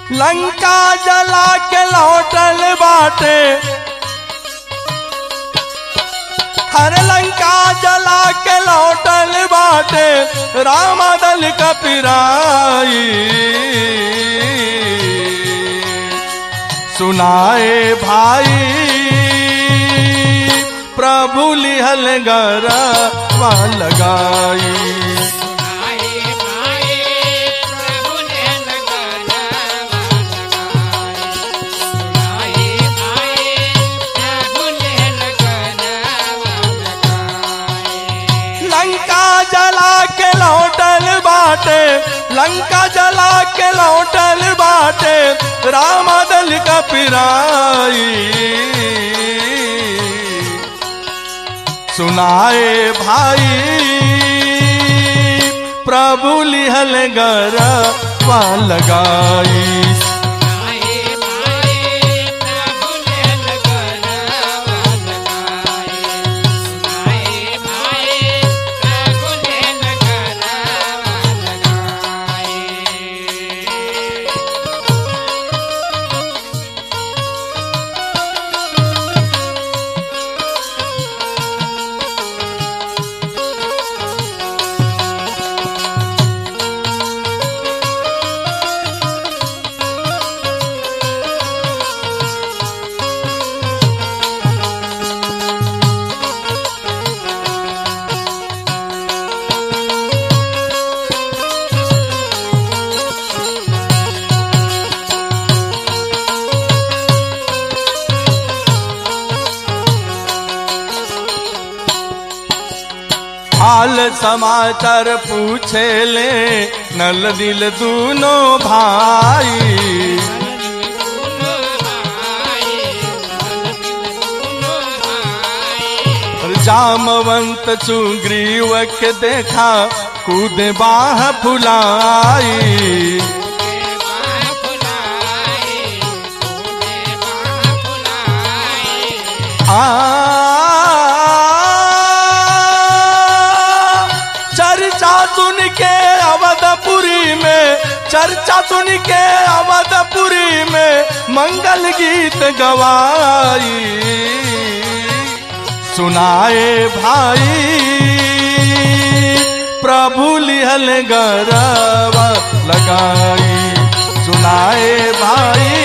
लंका जला के लौटल बाटे, हर लंका जला के लौटल बाटे, राम दल कपिराई। सुनाए भाई प्रभु लिहल गरवा लगाई। लंका जला के लौटल बाटे, राम दल कपिराई। सुनाए भाई प्रभु लिहल गरवा लगाई। हाल समाचार पूछे ले नल दिल दूनों भाई। जामवंत सुग्रीव के देखा कूद बाह फुलाई। चर्चा सुन के अवधपुरी में मंगल गीत गवाई। सुनाए भाई प्रभु लिहल गरवा लगाई। सुनाए भाई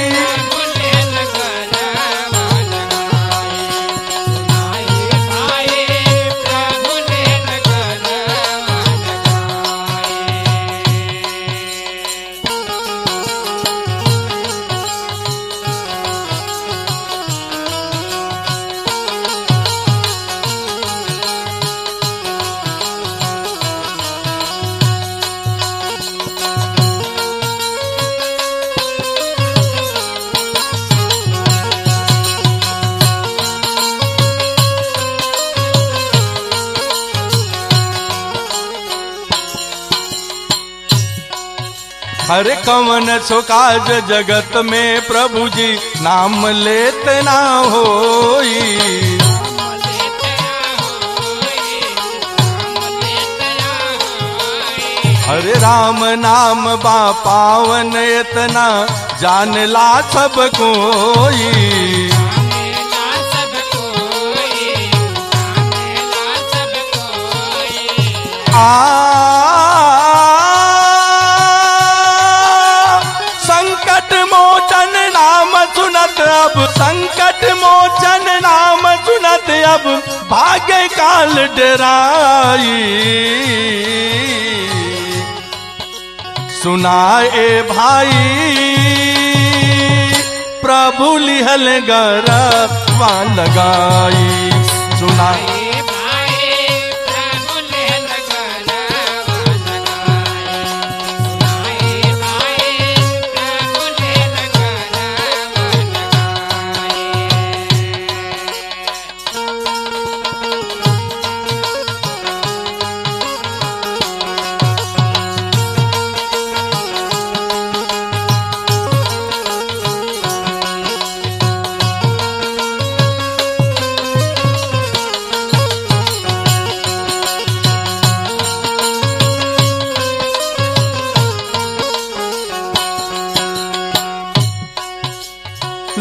हर कवन सो काज जगत में प्रभु जी नाम लेत ना होई। हरे राम नाम बा पावन इतना जानला सब कोई। संकट मोचन नाम सुनत अब भाग्य काल डराई। सुनाए भाई प्रभु लिहल गरवा लगाई। सुनाए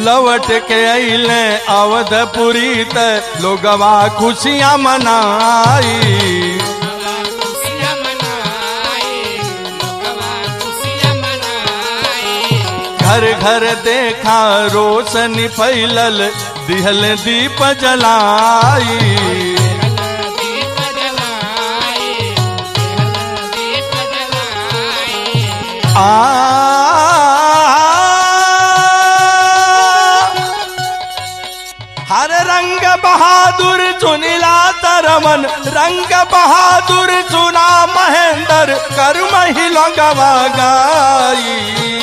लौट के अइले अवधपुरी त लोगवा खुशियां मनाई। घर घर देखा रोशनी फैलल दिहल दीप जलाई। हर रंग बहादुर चुनिला तरमन रंग बहादुर चुना महेंद्र कर्म ही लोगवा गाई।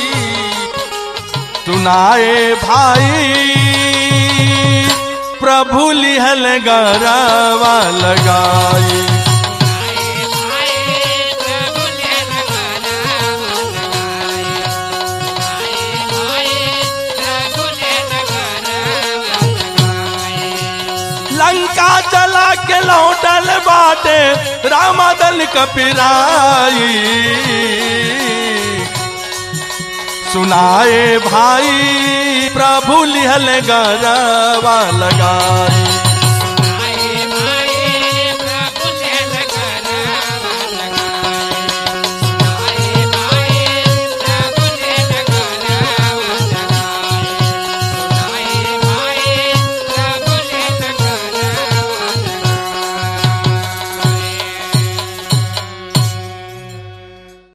सुनाए भाई प्रभु लिहल गरवा लगाई। लंका चला के लौटल बाटे रामदल कपिराई। सुनाए भाई प्रभु लिहल गरवा लगाई।